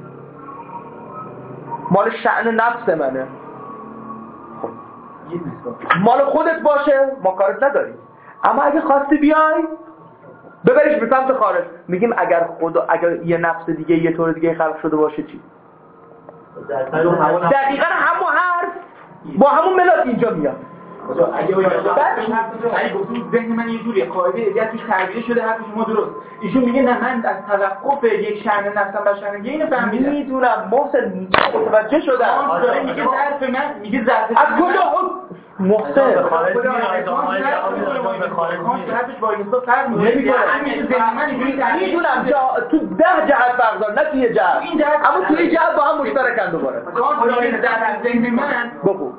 مال شأن نفس منه. خب مال خودت باشه ما کارت نداریم، اما اگه خواستی بیای ببریش به سمت خارج، میگیم اگر یه نفس دیگه یه طور دیگه خلق شده باشه چی؟ دقیقاً همون حرف با همون ملاک اینجا میاد. اگه گفتم ذهن من یه جوریه، قاعده علیت توش تربیه شده، حرف شما درست. ایشون میگه نه من از توقف یک شأن نفسم بر شأن دیگه اینو فهمیدم. میدونم محسن متوجه شدم. داره میگه ظرف من میگه ظرف از کجا محسن به خارج حرفش با اینستا فرق نمیکنه. میدونم تو 10 جهت فرق داره، نه تو یه جهت، اما تو یه جهت با هم مشترکن دوباره. ذهن من بگو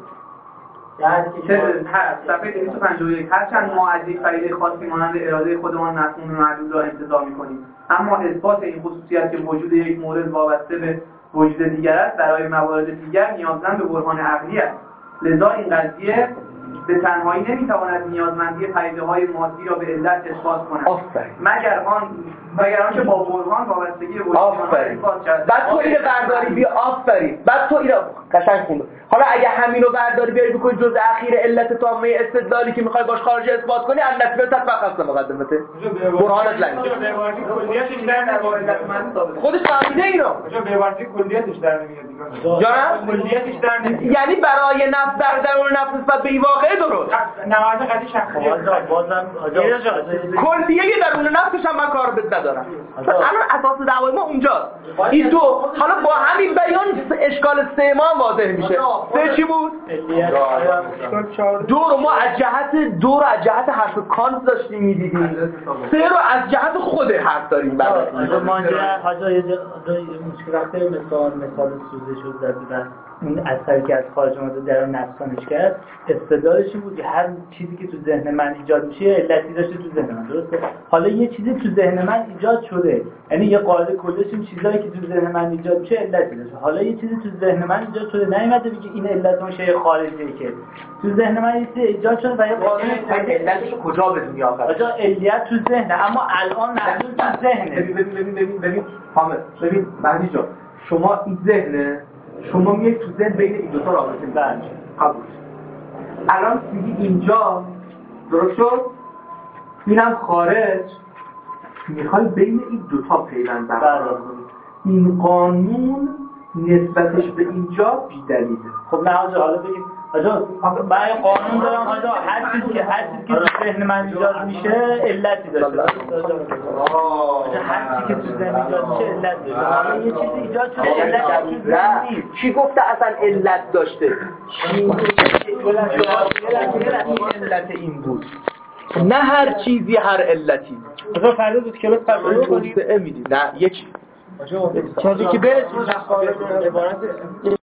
صفحه 251 هرچند ما از یک پدیده خاصی مانند اراده خودمان مفهوم معلول را انتزاع می‌کنیم، اما اثبات این خصوصیت که وجود یک مورد وابسته به وجود دیگر است برای موارد دیگر نیازمند به برهان عقلی است. لذا این قضیه به تنهایی نمی‌تواند نیازمندی پدیده‌های مادی را به علت اثبات کند مگر آنکه با برهان وابستگی به وجود آنها اثبات شود. بعد تو اینو برداری بیا آفرین، بعد تو اینو قشنگ خوند. حالا اگه همینو برداری بیاری بکنی جزء اخیر علت تامه استدلالی که میخوای باش خارج اثبات کنی، النتیجه تفقط مقدمته برهانت لنگ خودش فهمیده اینو به عبارتی کلیتش در نمیاد دیگه. جان کلیتش در نمیاد. یعنی برای نفس در درون نفس نسبت به این واقعه درست. نهایت قضیه شخصیت. بازم کلیه درون نفسش هم من کار بد ندارم. الان اساس دعوای ما اونجاست. این دو حالا با همین بیان اشکال سه ما واضح میشه. سه چی بود؟ دو رو ما از جهت حرف کانت داشتیم میدیدیم. سه رو از جهت خود حرف داریم برای حاجا یه مشکل وقتی مثال سوزش رو زد اون اثری که از خارج اومده در نفسانش کرد، استدلالش این بود که هر چیزی که تو ذهن من ایجاد میشه علتی داشته تو ذهن من، درسته؟ حالا یه چیزی تو ذهن من ایجاد شده، یعنی یه قاعده کلیش این چیزایی که تو ذهن من ایجاد میشه علتی داشته. حالا یه چیزی تو ذهن من ایجاد شده، نیومده بگه این علت اون شی خارجیه، که تو ذهن من ایجاد شده و یه قانون علتش کجا به دنیا آورد؟ آجا علیت تو ذهنه، اما الان محدود تو ذهنه. ببین حامد، ببین مهدی جان، شما این ذهنه، شما میگید تو ذهن بین این دو تا رابطه بنج قبول. الان میگی اینجا درست شد، اینم خارج، میخوای بین این دو تا پیوند برقرار کنی. این قانون نسبتش به اینجا بی‌دلیله. خب نه آجا، حالا بگیم آجا برای قانون دارم آجا هر چیزی که تو ذهن من ایجاد میشه علتی داشته. آجا هر چیزی که تو ذهن ایجاد میشه علت داشته. حالا یه چیزی ایجاد شده علت تو ذهن نیست. چی گفته اصلا علت داشته؟ علت این بود. نه هر چیزی هر علتی. آجا فردا بود کلاس فردا کنیم. نه یه چیز. چیزی که برسیم عبارت